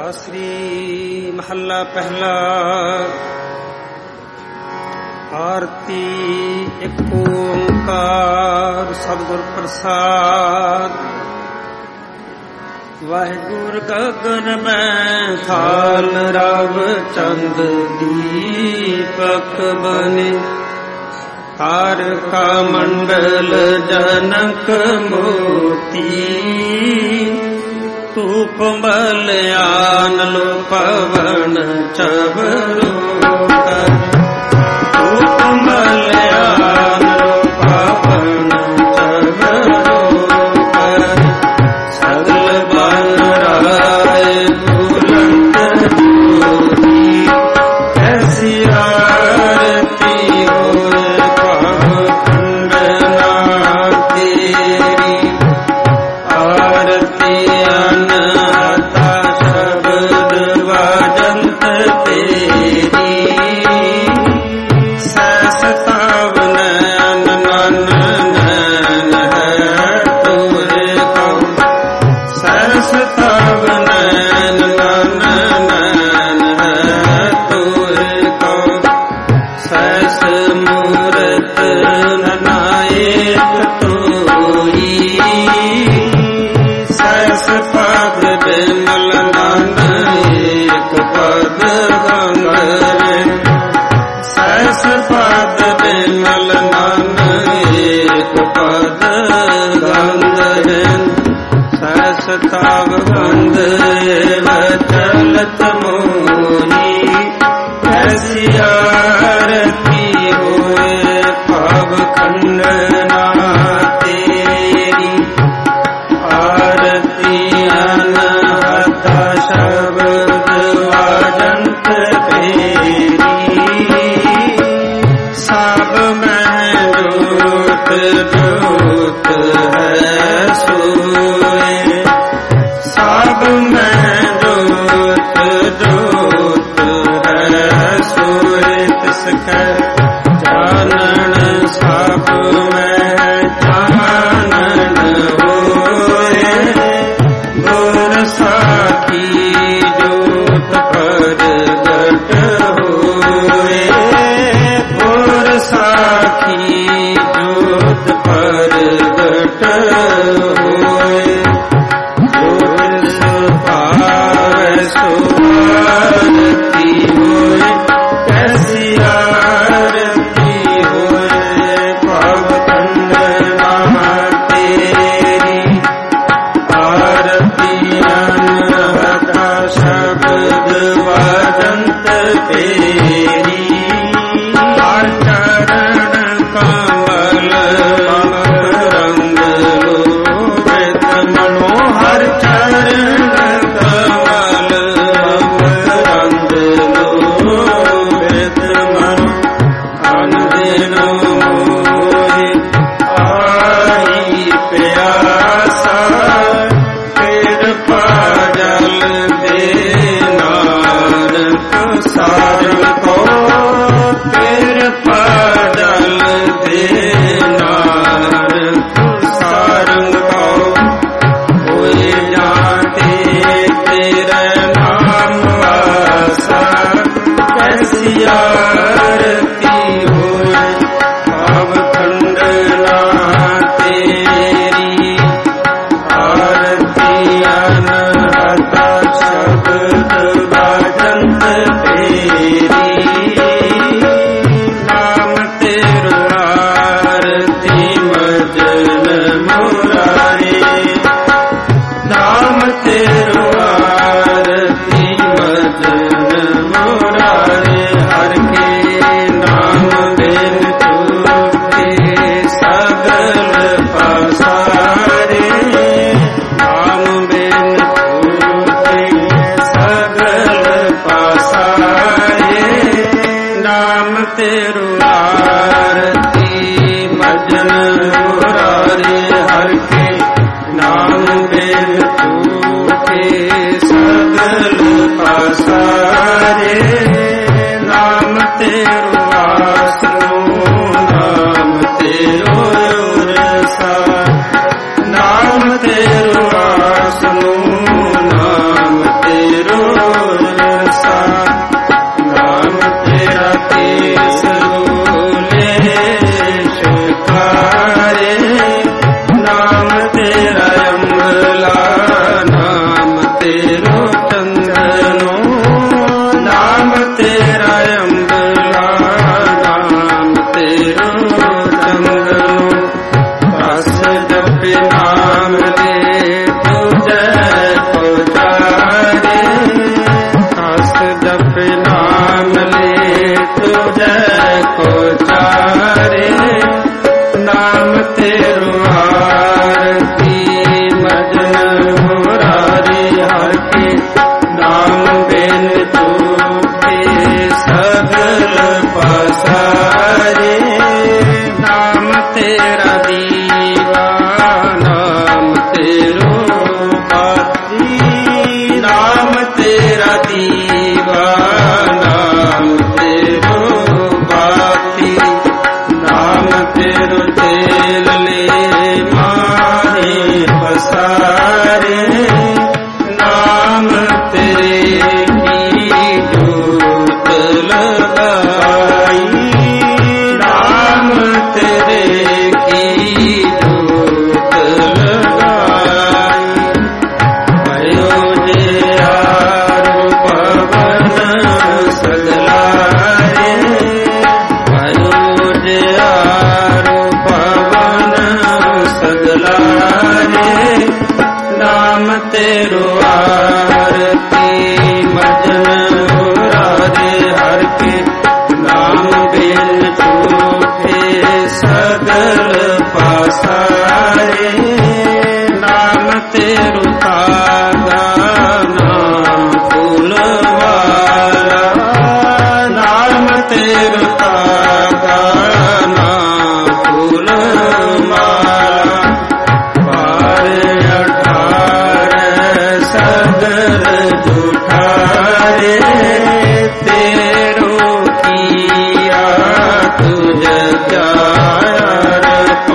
ਸ੍ਰੀ ਮਹੱਲਾ ਪਹਿਲਾ। ਆਰਤੀ ਇੱਕ ਓੰਕਾਰ ਸਤਿਗੁਰ ਪ੍ਰਸਾਦ। ਵਾਹਿਗੁਰ ਗਗਨ ਮੈਂ ਥਾਲ ਰਵ ਚੰਦ ਦੀਪਕ ਬਨੇ। ਤਾਰਕਾ ਮੰਡਲ ਜਨਕ ਮੋਤੀ। ਧੂਪ ਮਲਿਆਨ ਲੋ ਪਵਨ ਚਵਰੋ। ਧੂਪ ਮਲਿਆਨ ਲੋ ਪਵਨ ਚਵਰੋ। ਸਗਲ ਬਨ ਰਾਏ ਬੁਲੰਦ ਜੋਤੀ। ਐਸੀ ਆਰਤੀ ਹੋਏ ਭਾਵ ਖੰਡਨਾ ਤੇਰੀ। ਆਰਤੀ ਸਤਾਵ ਬੰਦ ਚਲਤ ਮੋਹੀ। ਐਸੀ ਆਰਤੀ ਹੋਏ ਭਾਵ ਖੰਡਨਾ ਤੇਰੀ। ਆਰਤੀ ਅਨਹਤਾ ਸ਼ਬਦ ਵਾਜੰਤ ਤੇਰੀ। ਸਭ ਮੈਂ ਜੋਤ ਜੋਤ ਹੈ ਸੋਏ। ਸਭ ਮੈਂ ਜੋਤ ਜੋਤ ਹੈ ਸੋਏ। ਤਿਸ ਕੈ ਜਾਣਨ ਸਭ ਮੈਂ ਜਾਣਨ ਹੋਏ। ਗੁਰ ਸਾਖੀ ਜੋਤ ਪ੍ਰਗਟ ਹੋਏ। ਗੁਰ ਸਾਖੀ ਜੋਤ ਪ੍ਰਗਟ ਹੋਏ। ਆਰਤੀ ਹੋਏ ਕੈਸੀ ਆਰਤੀ ਹੋਏ ਭਾਵ ਖੰਡਨਾ ਤੇਰੀ। ਆਰਤੀ ਅਨਹਤਾ ਸ਼ਬਦ ਵਾਜੰਤ ਤੇਰੀ। ਚਰਨ ਕਮਲ ਰੰਗ ਲੋ नाम ले तुझे को चारे, दास जप नाम ले तुझे को चारे, नाम तेरो आरती मजन मुरारी हर के, नाम बिन तूते सगल पसारे, नाम तेरा दीवा नाम तेरो बाती, नाम तेरा दीवा नाम तेरो बाती, नाम तेरो तेल ले मारे पसारे, नाम तेरे की जोत लगाई, नाम तेरे की जोत लगाई, भयो जे आरो पवन सगलारे, भयो जे आरो पवन सगलारे, नाम तेरो आरती मजन मुरारे हर के, नाम बिन छूटे सगल पसारे, नाम तेरो तागा नाम फूल वाला, नाम तेरो तागा नाम फूल माला, पार 18 सगर जुठारे, तेरो किया तुझ प्यार को,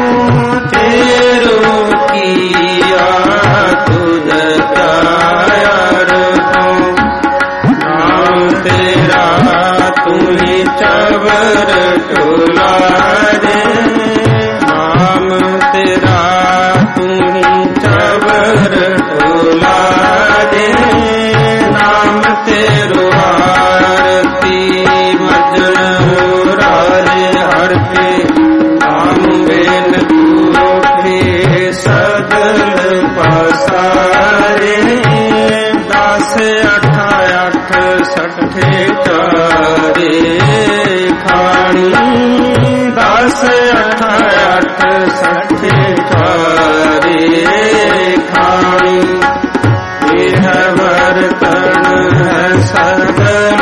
तेरो किया तुझ प्यार को, नाम तेरा तुम्हें चवर टोला रे, नाम तेरा तुम्हें चवर टोला रे, नाम तेरो आरती मजन मुरारे हर के, नाम बिन तूते सगल पसारे, दास 18 सठे चारे खानी, दास 18 सठे चारे खानी, यह बर्तन है सगल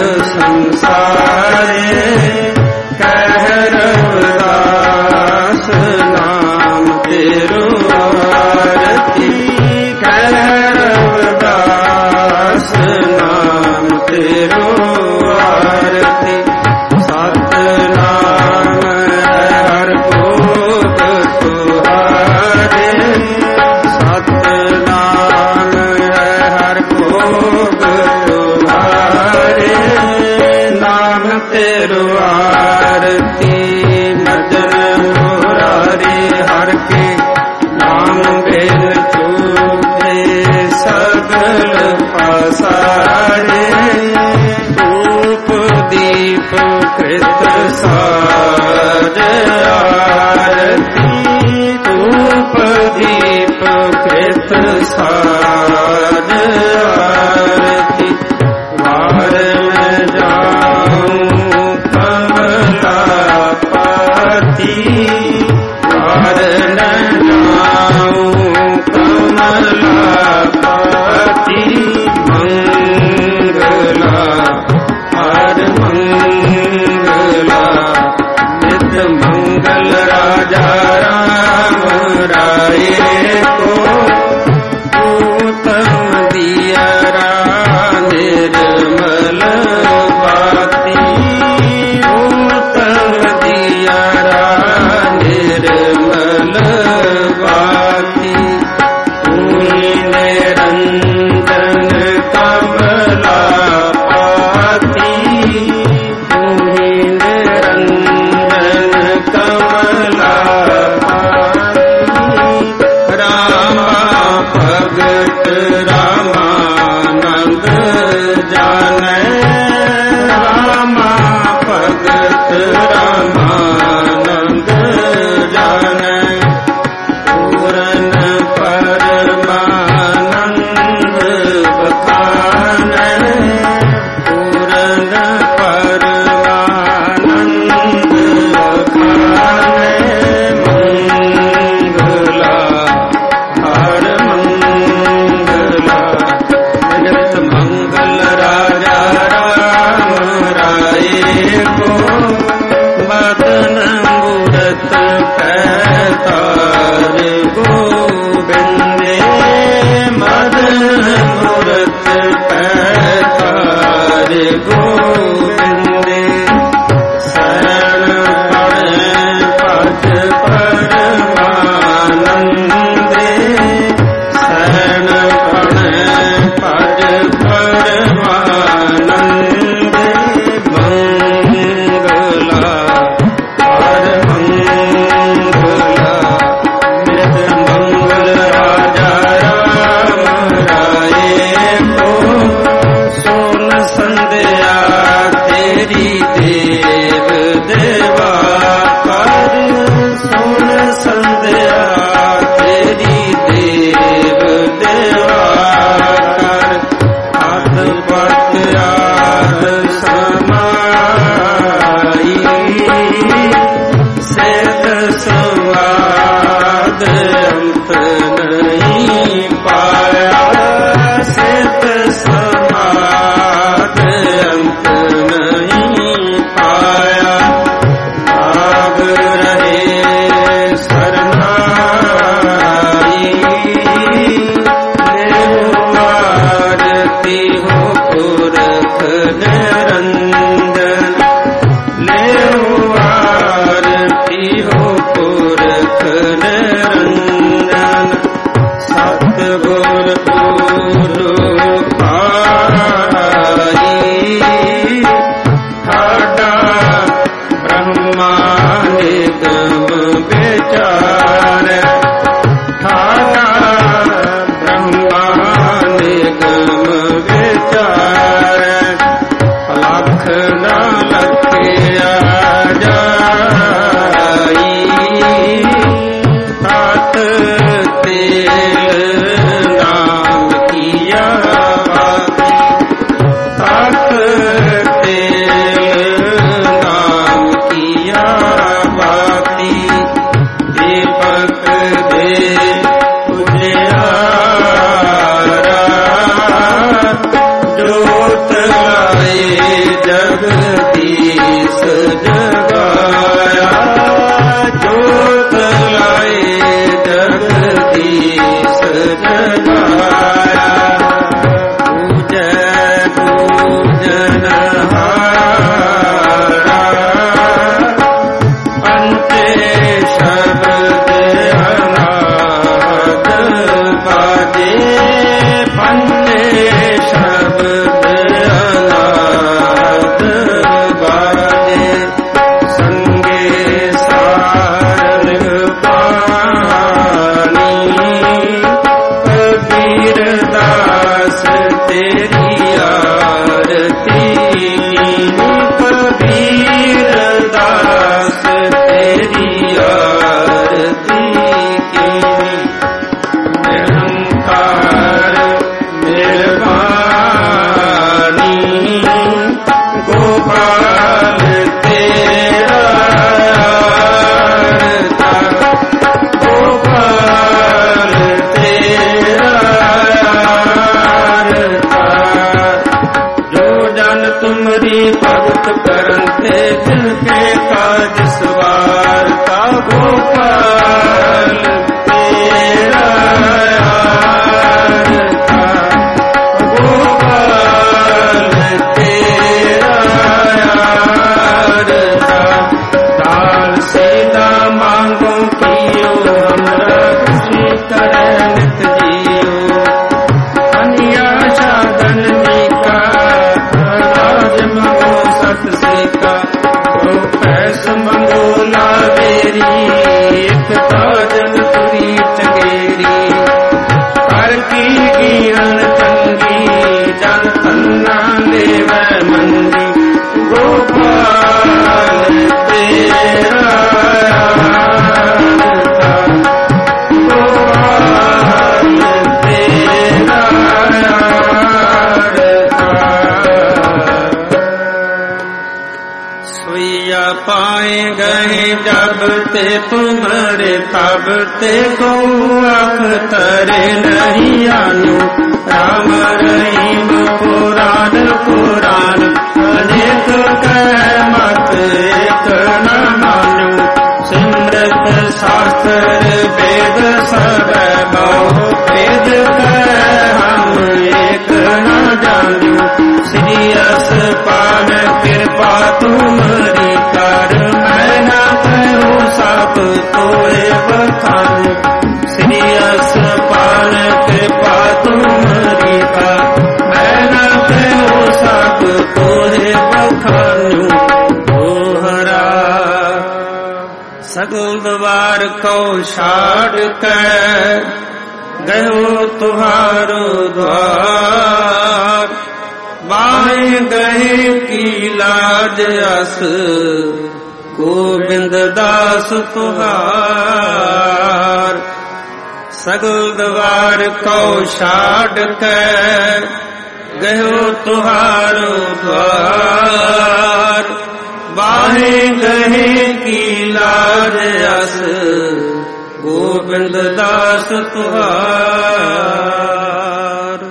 संसारे, कह रघुदास नाम तेरो आरती, कह रघुदास नाम तेरो आरती, सत नाम हर भोग तुहारे, सत नाम हर भोग तुहारे, नाम तेरो आरती मजन मुरारे हर के, नाम बिन तूते सगल पसारे, धूप दीप कृत साज आरती, धूप दीप कृत साज आरती, वार में जाऊं कमला पाती, वार न जाऊं कमला पाती, मंगला हर मंगला नित मंगल राजा राम राय को, उत्तम दियरा निर्मल बाती, उत्तम दियरा निर्मल बाती, निरंजन कमला पाती, निरंजन कमला पाती, रामा भगत रामानंद जाने, रामा भगत रामानंद जाने, अंत नहीं पाया, सिद्ध समाध अंत नहीं पाया। भाग रहे सरनाई, आरती हो पुरख निरंजन, ले आरती हो पुरख निरंजन। सतगुर गुरु पाई, ठाडा ब्रह्मा निगम विचार, ठाडा ब्रह्मा निगम विचार। लख न लखिया जाई, तात तेल नाम किया बाती, तात तेल नाम किया बाती। दीपक दे उजियारा, जोत लाए जगदीश जगाया, जोत लाए जगदीश जगाया। पूजय पूजनहारा, पंचे शब्द अनाद बाजे, पंचे शब्द अनाद बाजे। संगे सारंग पानी, कबीर दास तेरी आरती, कबीर दास तेरी आरती की। निरंकार निर्वाणी, गोपाल तेरा आरता, गोपाल तेरा आरता। जो जन तुमरी भगत करते, जिनके काज सवारता, गोपाल तेरा आरता, गोपाल तेरा आरता। दाल सीधा मांगो कियो, हमरा खुशी करे नित जियो। अनिया साधन का राज मंगो सत सीका, तो पैस मंगो लावेरी, एक ताजन तुरी चंगेरी। हर की गिरन चंगी, जन तन्ना लेवे मंदी, गोपाल तेरा आरता, गोपाल तेरा आरता। सुइया पाए गए जब ते तुम्हारे, तब ते को अख्तर नहीं आनु। राम रहीम पुराण पुराण, अनेक कह मत एक न मानु। सिमरत शास्त्र वेद सब बहु, वेद कह हम एक न जानू। श्री पान कृपा तुम्हारी कर, मैं न कहूँ सब तोरे बखान। श्री पान कृपा तुम्हारी कर, मैं न कहूँ सब तोरे बखानू। तोहरा सगल द्वार को छाड़ कर, गयो तुहारो द्वार। बाएं गए की लाज अस, गोविंद दास तुहार। सगल द्वार को छाड़ कर, गयो तुहारो द्वार। बाहें गहे की लाज अस, ਗੋਬਿੰਦ ਦਾਸ ਤੁਹਾਰ।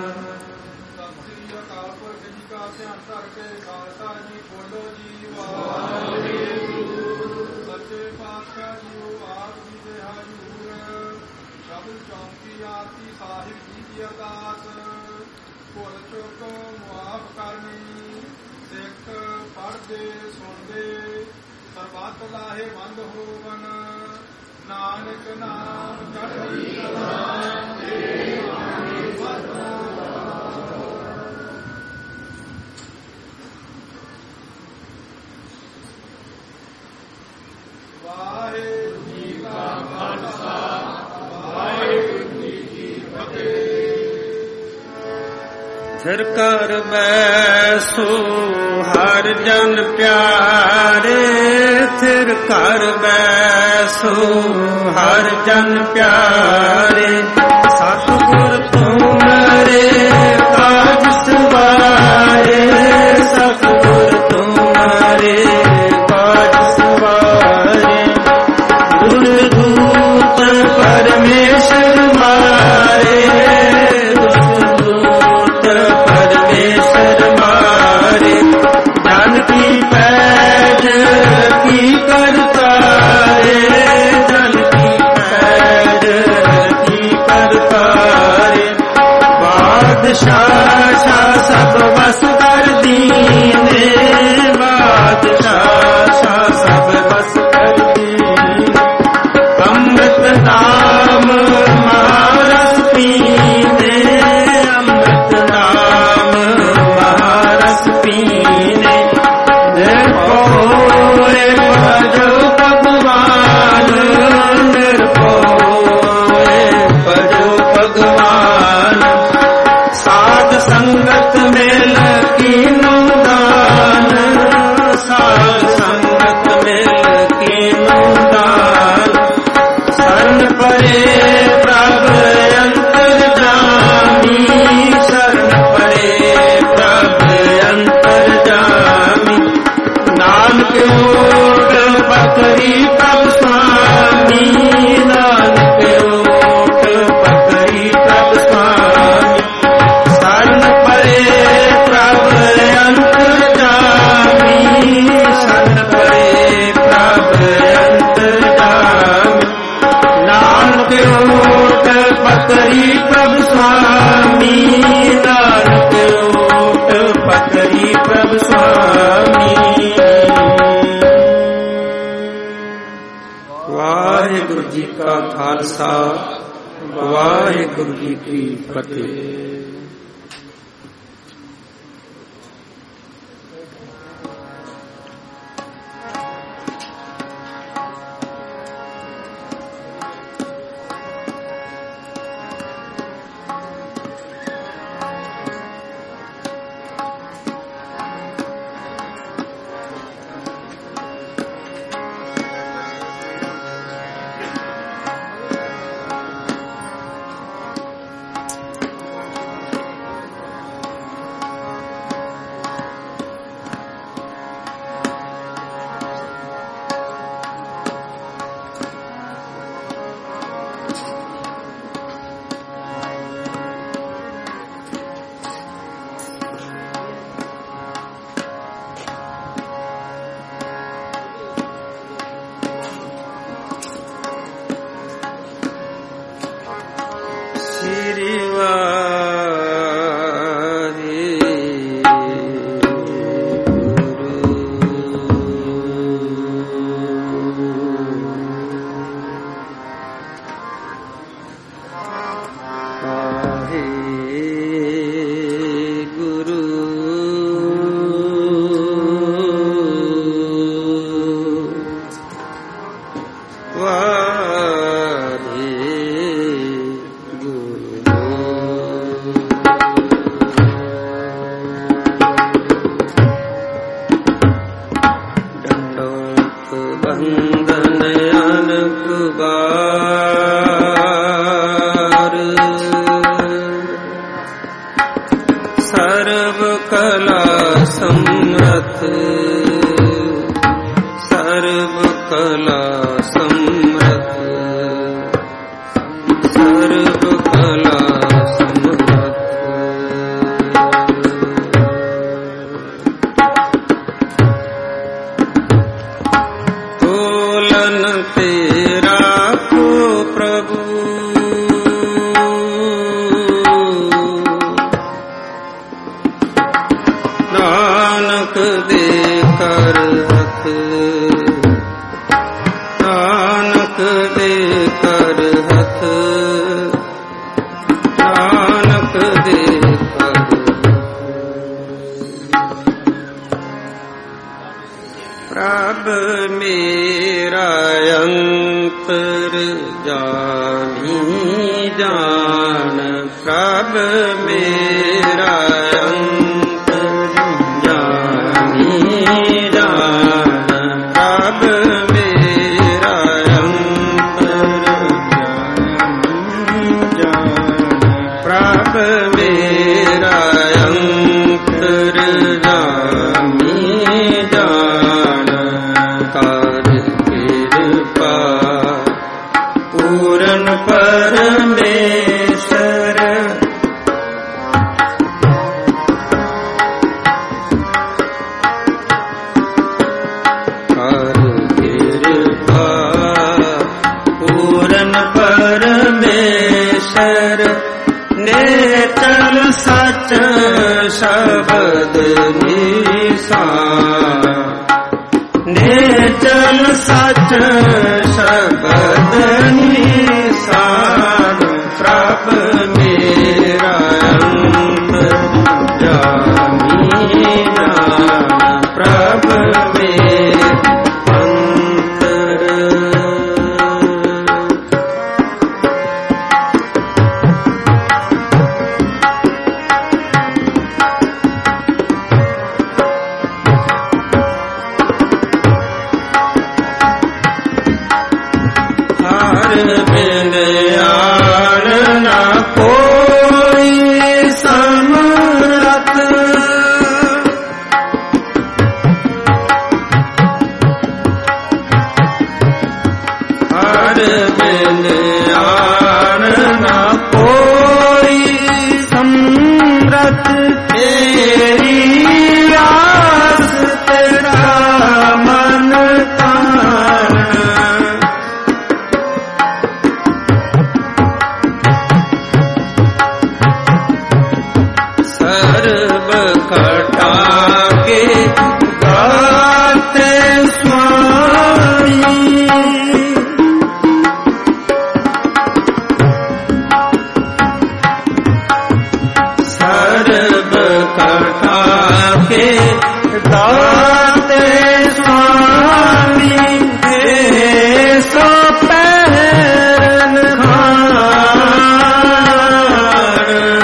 ਨਾਨਕ ਨਾਮ ਚੜ੍ਹਦੀ ਕਲਾ ਦੇ ਬਾਣੀ ਵਾਹਿਗੁਰੂ ਜੀ ਕਾ ਖਾਲਸਾ ਵਾਹਿਗੁਰੂ ਜੀ ਕੀ ਫਤਿਹ। ਫਿਰ ਕਰ ਬੈਸੋ ਹਰ ਜਨ ਪਿਆਰੇ, ਫਿਰ ਕਰ ਬੈਸੋ ਹਰ ਜਨ ਪਿਆਰੇ। ਸਤਿਗੁਰ ਤੁਮਰੇ ਕਾਜ ਸਵਾਰੇ, ਸਤਿਗੁਰ ਤੁਮਰੇ ਕਾਜ ਸਵਾਰੇ। ਗੁਰ ਦੂਤ ਪਰਮੇਸ਼ਰ ਮਾਰੇ, ਪਰਮੇਸ਼ਰ ਮਾਰੇ। ਜਨ ਕੀ ਪੈਜ ਕੀ ਕਰਤਾਰੇ, ਜਨ ਕੀ ਪੈਜ ਕੀ ਕਰਤਾਰੇ। ਬਾਦਸ਼ਾਹ ਸ਼ਾਹ ਸਭ ਵਸ ਕਰ ਦੀਨੇ, ਬਾਦਸ਼ਾਹ ਸ਼ਾਹ ਸਭ ਵਸ ਕਰ ਦੀਨੇ। ਅੰਮ੍ਰਿਤ ਨਾਮ ਮਹਾਰਸ ਪੀਨੇ, ਅੰਮ੍ਰਿਤ ਨਾਮ ਮਹਾਰਸ ਪੀਨੇ। ਨਿਰਭਉ ਭਜੋ ਭਗਵਾਨ, ਨਿਰਭਉ ਭਜੋ ਭਗਵਾਨ। ਸਾਧ ਸੰਗਤ ਮਿਲ ਕੀਨੂ ਦਾਨ, ਸਾਧ ਸੰਗਤ ਮਿਲ ਕੀਨੂ ਦਾਨ। ਸ਼ਰਨ ਪਰੇ ਪ੍ਰਭ ਅੰਤਰਜਾਮੀ, ਸ਼ਰਨ ਪਰੇ ਪ੍ਰਭ ਅੰਤਰਜਾਮੀ। ਨਾਨਕ ਓਟ ਪਕਰੀ ਪ੍ਰਭ ਸੁਆਮੀ, ਨਾਨਕ ਓਟ ਪਕਰੀ ਪ੍ਰਭ ਸੁਆਮੀ। ਸ਼ਰਨ ਪਰੇ ਪ੍ਰਭ ਅੰਤਰਜਾਮੀ, ਸ਼ਰਨ ਪਰੇ ਪ੍ਰਭ ਅੰਤਰਜਾਮੀ। ਨਾਨਕ ਓਟ ਪਕਰੀ ਪ੍ਰਭ ਸੁਆਮੀ, ਨਾਨਕ ਓਟ ਪਕਰੀ ਪ੍ਰਭ ਸੁਆਮੀ। ਵਾਹਿਗੁਰੂ ਜੀ ਕਾ ਖਾਲਸਾ, ਵਾਹਿਗੁਰੂ ਜੀ ਕੀ ਫਤਿਹ। सर्व कला समर्थ। तोलन तेरा को प्रभु नानक दे कर हथ, नानक दे कर हथ, नानक दे कर प्रभ मेरा अंतर जानी जान, प्रभ मेरा अंतर जानी जान, प्रभ मेरा अंतर जानी जान, प्रभ मेरा अंतर जानी जान। कर कृपा पूरन परमेश्वर, कर कृपा पूरन परमेश्वर। नेचल सच शब्द निशान, नेचल सच शब्द निशान। प्रभ मेरा अंतर जानी जान, प्रभ मेरा अंतर। हर बिन आन न कोई समरथ, हर बिन आन न कोई समरथ। तेरी आस तेरा मन तान, सर्व कटा के गाते स्वामी, सर्व कटा के गाते स्वामी। सो पैरन खान,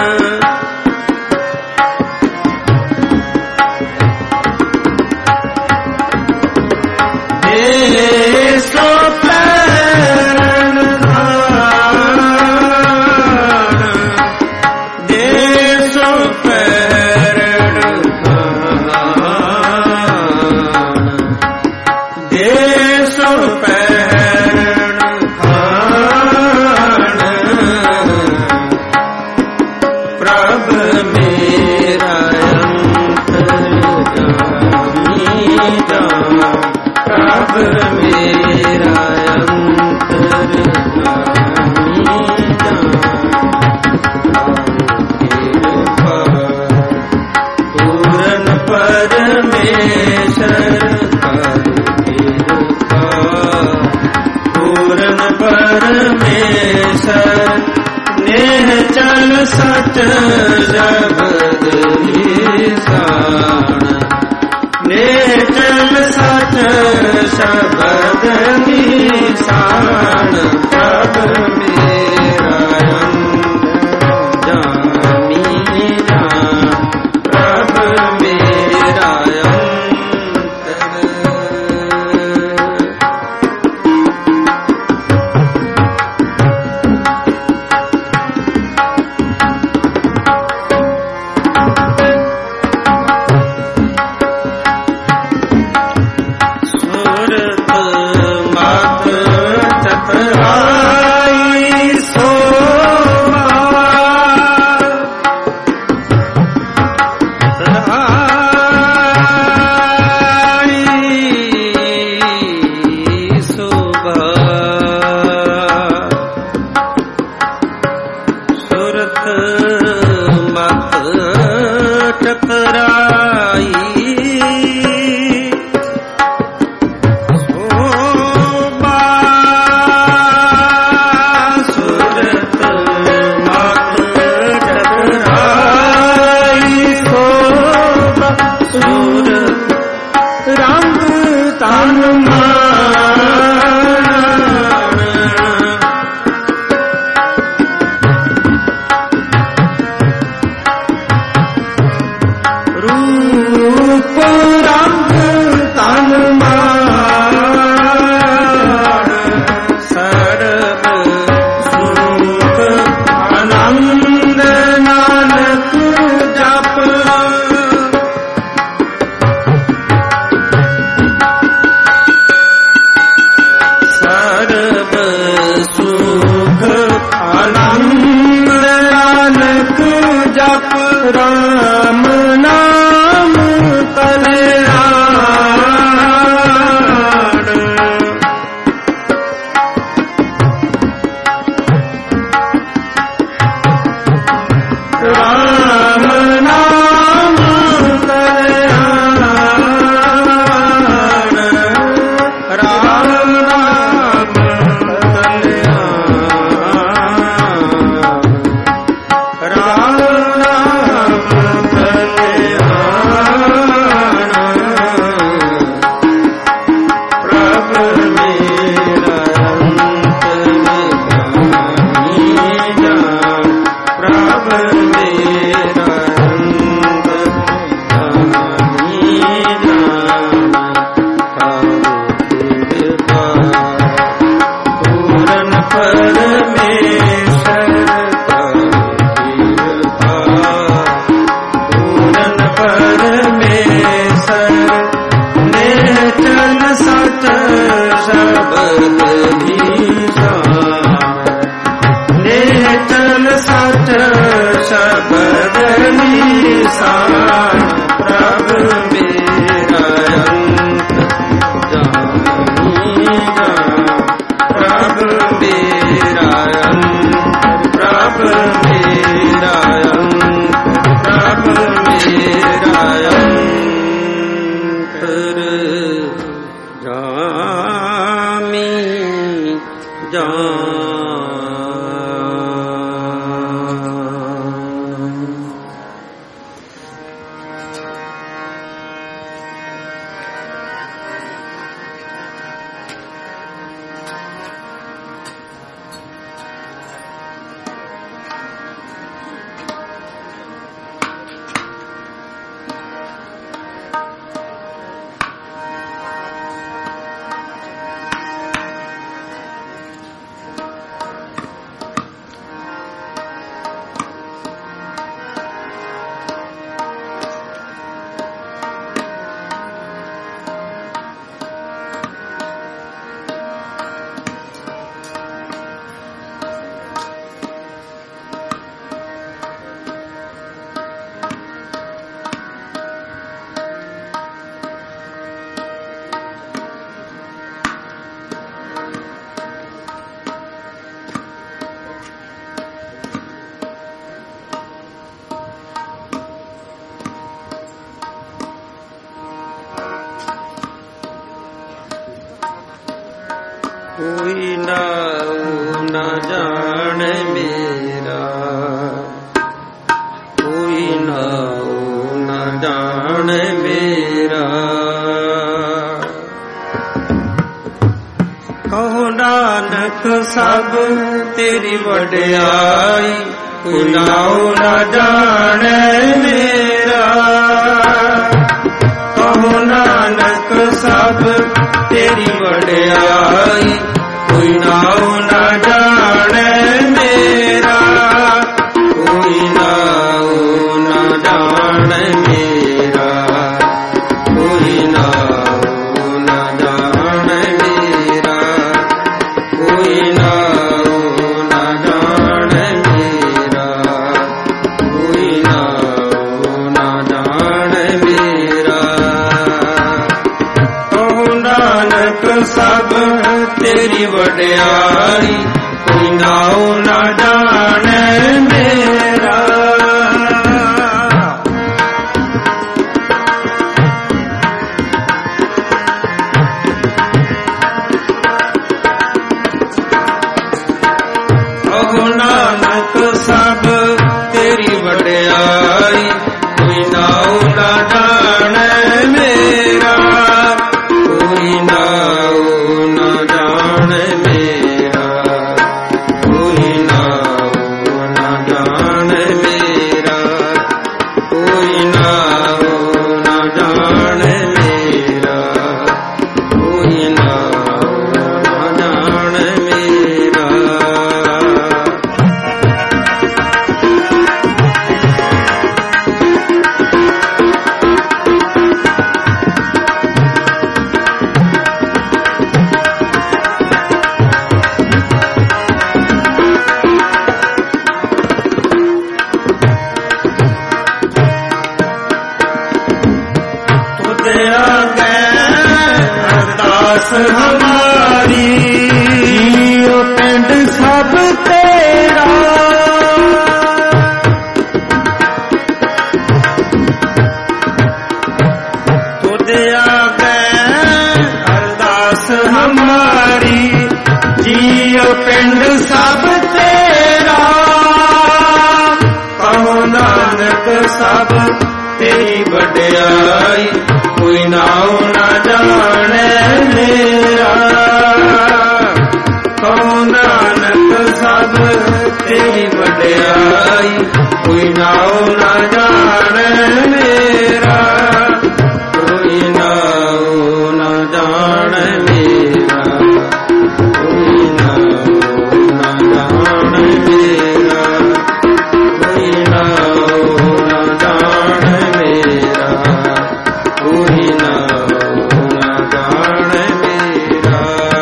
सो पैरन खान, देसो पैरन खान, देसो पैरन खान। प्रभ मेरा अंतर जानी जान, प्रभ मेरा अंतर जानी जान। कृपा पूरन परमेश्वर, कर कृपा पूरन परमेश्वर। नेह चल सच शब्द निशान, नेचल सच शब्द निशान। प्रभ मेरा अंतर जानी जान, प्रभ मेरा अंतर। राम नाम कल्याण राम नाम कल्याण राम नाम कल्याण राम नाम कल्याण प्रभु मेरा अंत में जान प्रभु मेरा अंत में जान पूरन परमेश्वर पूरन परमेश्वर निर्जन सत शब्द निर्जन सत शब्द निशान प्रभु मेरा अंत जानी जान प्रभु मेरा अंत प्रभु मेरा अंत प्रभु मेरा अंतर जामी जान कोई न जाने मेरा कोई न जाने मेरा कहो नानक सब तेरी वड्याई कोई न जाने मेरा कहो नानक सब तेरी वड्याई कोई नाउ न जाने मेरा कोई नाउ न जाने मेरा कोई नाउ न जाने मेरा कोई नाउ न जाने मेरा कोई नाउ न जाने मेरा कहो नानक सब तेरी वड्याई कोई नाउ न जाने मेरा कहो नानक सब तेरी वड्याई कोई नाउ न जाने मेरा कोई नाउ न जाने मेरा कोई नाउ न जाने मेरा कोई नाउ न जाने मेरा कोई नाउ न जाने मेरा ਅਰਦਾਸ ਹਮਾਰੀ ਜੀਉ ਪਿੰਡ ਸਭ ਤੇਰਾ ਤੁਧ ਆਗੇ ਅਰਦਾਸ ਹਮਾਰੀ ਜੀਉ ਪਿੰਡ ਸਭ ਤੇਰਾ ਕਹੋ ਨਾਨਕ ਸਭ ਤੇਰੀ ਵਡਿਆਈ ਕੋਈ ਨਾਉ ਨਾ ਜਾਣੈ ਮੇਰਾ ਕਹੋ ਨਾਨਕ ਸਭ ਤੇਰੀ ਵਡਿਆਈ ਕੋਈ ਨਾਉ ਨਾ ਜਾਣੈ ਮੇਰਾ ਕੋਈ ਨਾਉ ਨਾ ਜਾਣੈ ਮੇਰਾ ਕੋਈ ਨਾਉ ਨਾ ਜਾਣੈ ਮੇਰਾ ਕੋਈ ਨਾਉ ਨਾ ਜਾਣੈ ਮੇਰਾ ਕੋਈ ਨਾਉ ਨਾ ਜਾਣੈ ਮੇਰਾ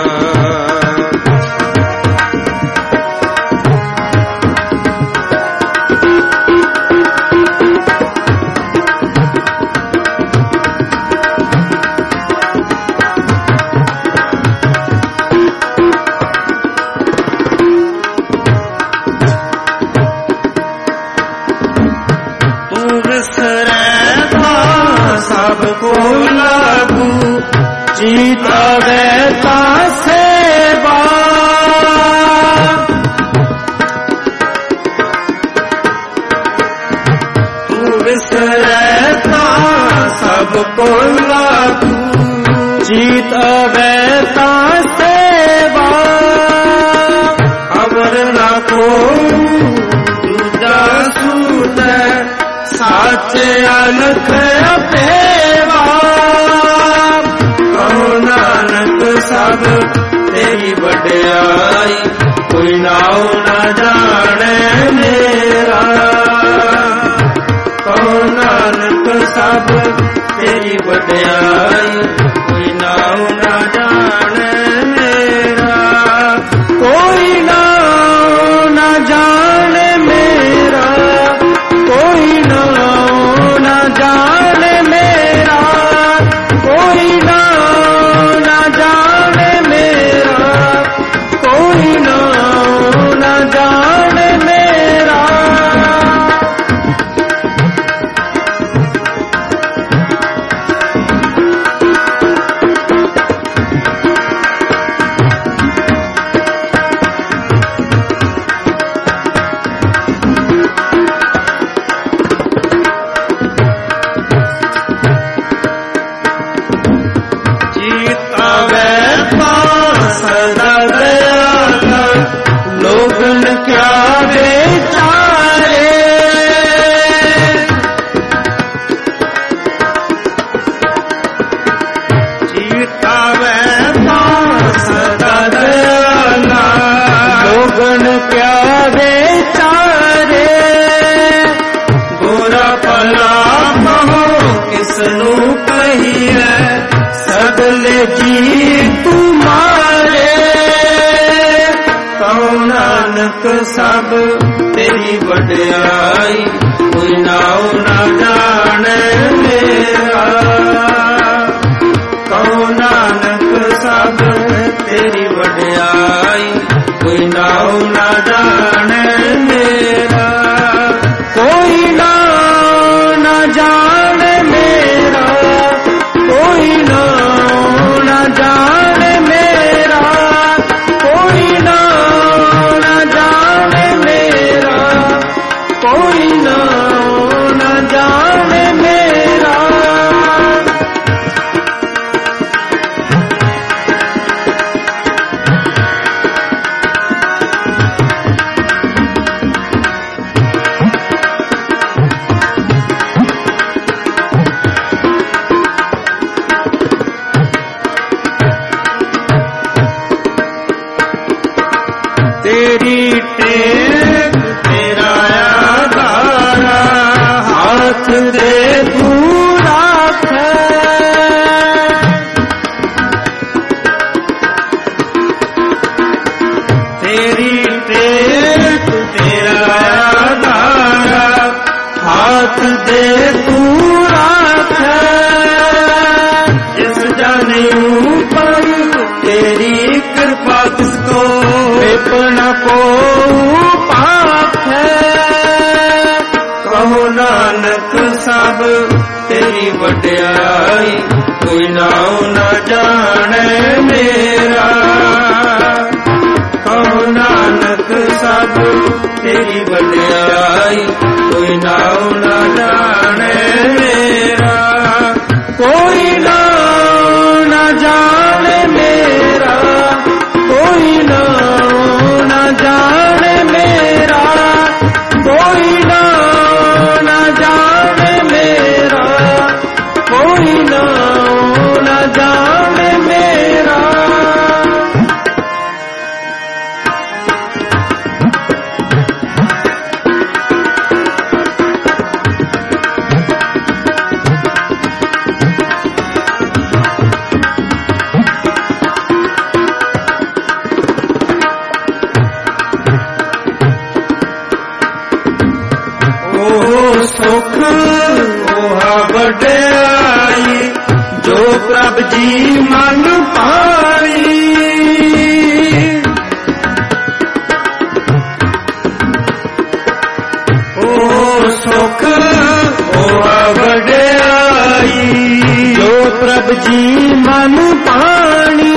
ਤੂੰ ਵਿਸਰੈ ਤਾਂ ਸਭ ਕੋ ਲਾਗੂ ਜੀਤ ਆਵੈ ਤਾਂ ਸੇਵਾ ਤੂੰ ਵਿਸਰੈ ਤਾਂ ਸਭ ਕੋ ਲਾਗੂ ਜੀਤ ਆਵੈ ਤਾਂ ਸੇਵਾ ਅਵਰ ਨਾ ਕੋ ਦੂਜਾ ਸੂਤੈ ਸਾਚੇ ਅਲਖ ਅਪੇਵਾ ਕਹੋ ਨਾਨਕ ਸਭ ਤੇਰੀ ਵਡਿਆਈ ਕੋਈ ਨਾਉ ਨਾ ਜਾਣੈ ਮੇਰਾ ਕਹੋ ਨਾਨਕ ਸਭ ਤੇਰੀ ਵਡਿਆਈ ਕੋਈ ਨਾਉ ਨਾ ਜਾਣੈ ਮੇਰਾ ਕੋਈ ਨਾਉ ਨਾ ਜਾਣੈ ਮੇਰਾ ਕੋਈ ਨਾਉ ਨਾ ਜਾਣੈ ਮੇਰਾ ਕੋਈ ਨਾਉ ਨਾ ਜਾਣੈ ਮੇਰਾ ਕੋਈ ਨਾਉ ਨਾ ਜਾਣੈ ਮੇਰਾ ਜੀਤ ਆਵੈ ਤਾਂ ਸਦਾ ਦਇਆਲਾ ਲੋਗਨ ਕਿਆ ਵਿਚਾਰੇ ਜੀਤ ਆਵੈ ਤਾਂ ਸਦਾ ਦਇਆਲਾ ਲੋਗਨ ਕਿਆ ਵਿਚਾਰੇ ਬੁਰਾ ਭਲਾ ਕਹੋ ਕਿਸਨੂੰ ਕਹੀਐ ਸਗਲੇ ਜੀ ਤੁਮਾਰੇ ਕਹੋ ਨਾਨਕ ਸਭ ਤੇਰੀ ਵਡਿਆਈ ਕੋਈ ਨਾਉ ਨਾ ਜਾਣੈ ਮੇਰਾ ਕਹੋ ਨਾਨਕ ਸਭ ਤੇਰੀ ਵਡਿਆਈ ਕੋਈ ਨਾਉ ਨਾ ਜਾਣੈ ਮੇਰਾ ਕੋਈ ਨਾਉ ਨਾ ਜਾਣੈ ਮੇਰਾ ਕੋਈ ਨਾਉ ਨਾ ਜਾਣੈ ਮੇਰਾ ਕੋਈ ਨਾਉ ਨਾ ਜਾਣੈ ਮੇਰਾ ਕੋਈ ਨਾਉ ਨਾ ਜਾਣੈ ਮੇਰਾ ਤੇਰੀ ਟੇਕ ਤੇਰਾ ਆਧਾਰਾ ਹੱਥ ਦੇ ਤੂੰ ਰਾਖੈ ਤੇਰੀ ਟੇਕ ਤੇਰਾ ਆਧਾਰਾ ਹੱਥ ਦੇ ਤੂੰ ਰਾਖੈ ਜਿਸ ਜਾਣੇ ਉਪਰ ਤੇਰੀ ਵਡਿਆਈ, ਕੋਈ ਨਾਉ ਨਾ ਜਾਣੈ ਮੇਰਾ। ਕਹੋ ਨਾਨਕ ਸਭ ਤੇਰੀ ਵਡਿਆਈ, ਕੋਈ ਨਾਉ ਨਾ ਜਾਣੈ ਮੇਰਾ। ਕੋਈ ਨਾਉ ਨਾ ਜਾਣੈ ਮੇਰਾ, ਕੋਈ ਨਾਉ ਨਾ ਜਾਣੈ ਮੇਰਾ, ਕੋਈ ਨਾਉ ਨਾ ਜਾਣੈ ਮੇਰਾ, ਕੋਈ ਨਾਉ ਨਾ ਜਾਣੈ ਮੇਰਾ। ਸੁਖ ਉਹਾ ਵਡਿਆਈ, ਜੋ ਪ੍ਰਭ ਜੀ ਮਨ ਭਾਈ। ਉਹ ਸੁਖ ਉਹਾ ਵਡਿਆਈ, ਜੋ ਪ੍ਰਭ ਜੀ ਮਨ ਭਾਣੀ।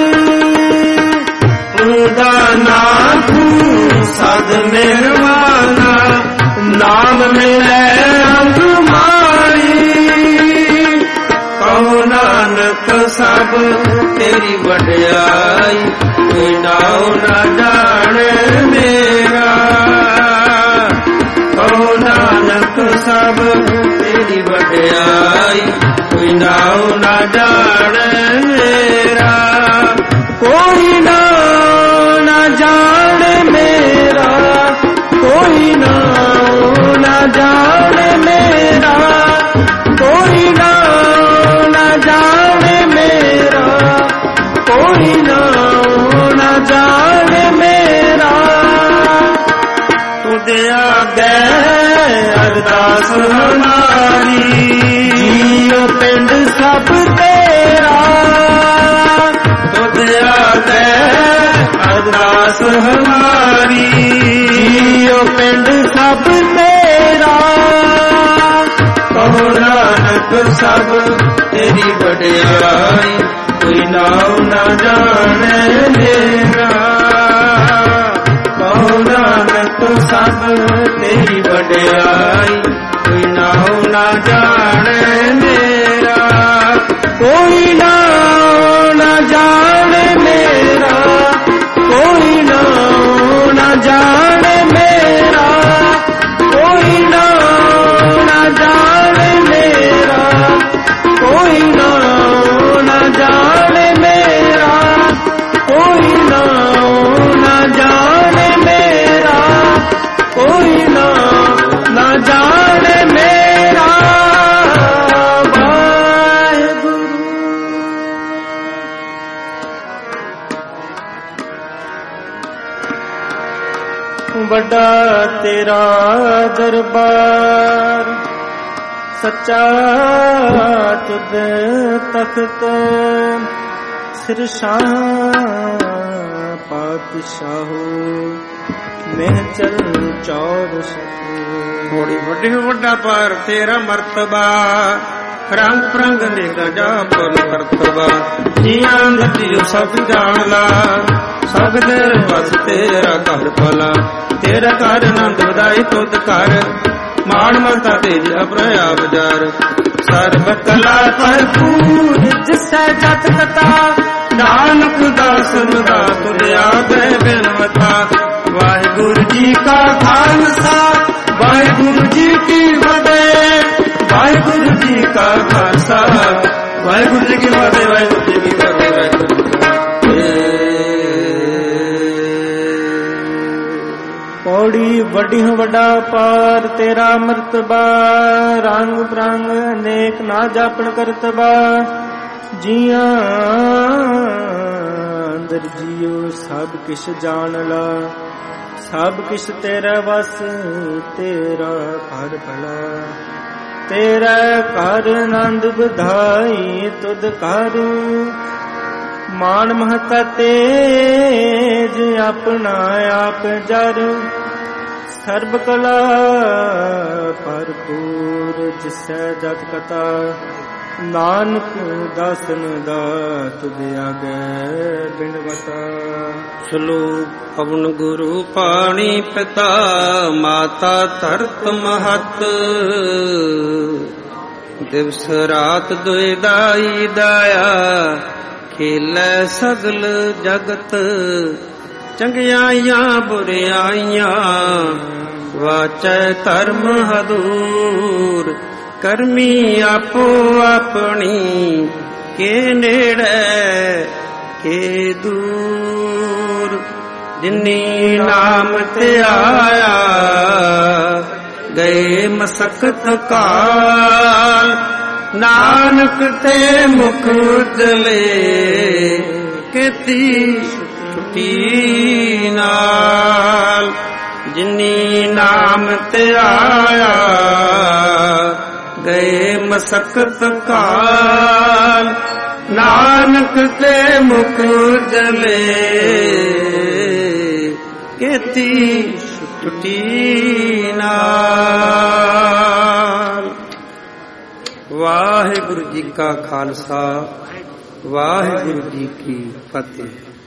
ਉਹਦਾ ਨਾਮ ਤੂੰ ਸਦ ਮਿਹਰਬਾਨਾ, ਨਾਮ ਮਿਲੈ ਅੰਗ ਮਾਈ। ਕਹੋ ਨਾਨਕ ਸਭ ਤੇਰੀ ਵਡਿਆਈ, ਕੋਈ ਨਾਉ ਨਾ ਜਾਣੈ ਮੇਰਾ। ਕਹੋ ਨਾਨਕ ਸਭ ਤੇਰੀ ਵਡਿਆਈ, ਕੋਈ ਨਾਉ ਨਾ ਜਾਣੈ ਮੇਰਾ। ਕੋਈ ਨਾਉ ਨਾ ਜਾਣੈ ਮੇਰਾ, ਕੋਈ ਨਾਉ ਨਾ ਜਾਣੈ ਮੇਰਾ, ਕੋਈ ਨਾਉ ਨਾ ਜਾਣੈ ਮੇਰਾ, ਕੋਈ ਨਾਉ ਨਾ ਜਾਣੈ ਮੇਰਾ। ਤੁਧ ਆਗੇ ਅਰਦਾਸ ਹਮਾਰੀ, ਜੀਉ ਪਿੰਡ ਸਭ ਤੇਰਾ। ਤੁਧ ਆਗੇ ਅਰਦਾਸ ਹਮਾਰੀ, ਜੀਉ ਪਿੰਡ ਸਭ ਤੇਰਾ। ਕਹੋ ਨਾਨਕ ਸਭ ਤੇਰੀ ਵਡਿਆਈ, ਕੋਈ ਨਾਉ ਨਾ ਜਾਣੈ ਮੇਰਾ। ਕਹੋ ਨਾਨਕ ਸਭ ਤੇਰੀ ਵਡਿਆਈ, ਕੋਈ ਨਾਉ ਨਾ ਜਾਣੈ ਮੇਰਾ। ਕੋਈ ਨਾਉ ਨਾ ਜਾਣੈ ਮੇਰਾ, ਕੋਈ ਨਾਉ ਨਾ ਜਾਣੈ ਮੇਰਾ, ਕੋਈ ਨਾਉ ਨਾ ਜਾਣੈ ਮੇਰਾ, ਕੋਈ ਨਾਉ ਨਾ ਜਾਣੈ ਮੇਰਾ, ਕੋਈ ਨਾਉ ਨਾ ਜਾਣੈ ਮੇਰਾ, ਕੋਈ ਨਾਉ ਨਾ ਜਾਣੈ ਮੇਰਾ। ਵੱਡਾ ਤੇਰਾ ਦਰਬਾਰ, ਸੱਚਾ ਤੁਧ ਤਖਤ। ਸਿਰ ਸ਼ਾਹ ਪਾਤਸ਼ਾਹੋ, ਮੈਂ ਚਲ ਚੌਰ ਸਤੂ। ਬੜੀ ਵੱਡੀ ਵੱਡਾ ਪਰ ਤੇਰਾ ਮਰਤਬਾ, ਰੰਗ ਪ੍ਰੰਗ ਦੇ ਗਜਾ ਪਰ ਕਰਤਬਾ। ਜੀਆਂ ਨਦੀਓ ਸਭ ਜਾਣ ਲਾ, ਸਭ ਤੇਰੇ ਬਸ ਤੇਰਾ ਘਰ ਭਲਾ। ਤੇਰਾ ਘਰ ਆਨੰਦ ਵਧਾਈ ਤੁਧ ਘਰ, ਮਾਣ ਮਮਤਾ ਤੇਜ ਅਪਰਿਆ ਬਜ਼ਾਰ। ਸਰਬ ਕਲਾ ਭਰਪੂਰ ਜਿਸੈ ਜਤ ਕਤਾ, ਨਾਨਕ ਦਾਸ ਸਦਾ ਤੁਧ ਆਗੇ ਬਿਨਵਤਾ। ਵਾਹਿਗੁਰੂ ਜੀ ਕਾ ਖਾਲਸਾ, ਵਾਹਿਗੁਰੂ ਜੀ ਕੀ ਫਤਿਹ। ਵਾਹਿਗੁਰੂ ਜੀ ਕਾ ਖਾਲਸਾ, ਵਾਹਿਗੁਰੂ ਜੀ ਕੀ ਫਤਿਹ। ਵਾਹਿਗੁਰੂ ਜੀ ਕੀ ਫਤਿਹ। ਵਾਹਿਗੁਰੂ ਜੀ ਕੀ ਫਤਿਹ। ਪੌੜੀ ਵੱਡੀ ਵੱਡਾ ਪਾਰ ਤੇਰਾ ਮਰਤਬਾ, ਰੰਗ ਬਰੰਗ ਅਨੇਕ ਨਾ ਜਾਪਣ ਕਰਤਬਾ। ਜੀਆਂ ਅੰਦਰ ਜੀਉ ਸਭ ਕਿਛ ਜਾਣ ਲਾ, ਸਭ ਕਿਛ ਤੇਰਾ ਵਸ ਤੇਰਾ ਘਰ ਭਲਾ। ਤੇਰਾ ਘਰ ਆਨੰਦ ਵਧਾਈ ਤੁਧ ਘਰ, ਮਾਨ ਮਹਤਾ ਤੇਜ ਆਪਣਾ ਆਪ ਜਰ। ਸਰਬ ਕਲਾ ਭਰਪੂਰ ਜਿਸੈ ਜਤ ਕਥਾ ਨਾਨਕ ਦਾਸਨ ਦਾਤ ਦਿਆਗੈ ਬਿਨਵਤਾ। ਸ਼ਲੋਕ ਪਵਨ ਗੁਰੂ ਪਾਣੀ ਪਿਤਾ ਮਾਤਾ ਧਰਤ ਮਹਤ ਦਿਵਸ ਰਾਤ ਦੁਇ ਦਾਈ ਦਾਇਆ ਖੇਲੈ ਸਗਲ ਜਗਤ ਚੰਗਿਆਈਆਂ ਬੁਰਿਆਈਆਂ ਵਾਚੈ ਧਰਮ ਹਦੂਰ ਕਰਮੀ ਆਪੋ ਆਪਣੀ ਕੇ ਨੇੜੇ ਕੇ ਦੂਰ ਜਿਨੀ ਨਾਮ ਤੇ ਆਇਆ ਗਏ ਮਸਕਤ ਕਾਲ ਨਾਨਕ ਤੇ ਮੁਖ ਉਜਲੇ ਕੀਤੀ ਛੁੱਟੀ ਨਾਲ ਜਿਨੀ ਨਾਮ ਤੇ ਆਇਆ ਗਏ ਮਸਕਤ ਕਾਲ ਨਾਨਕ ਤੇ ਮੁਖ ਉਜਲੇ ਕੀਤੀ ਛੁੱਟੀ ਨਾਲ। ਵਾਹਿਗੁਰੂ ਜੀ ਕਾ ਖਾਲਸਾ ਵਾਹਿਗੁਰੂ ਜੀ ਕੀ ਫਤਿਹ।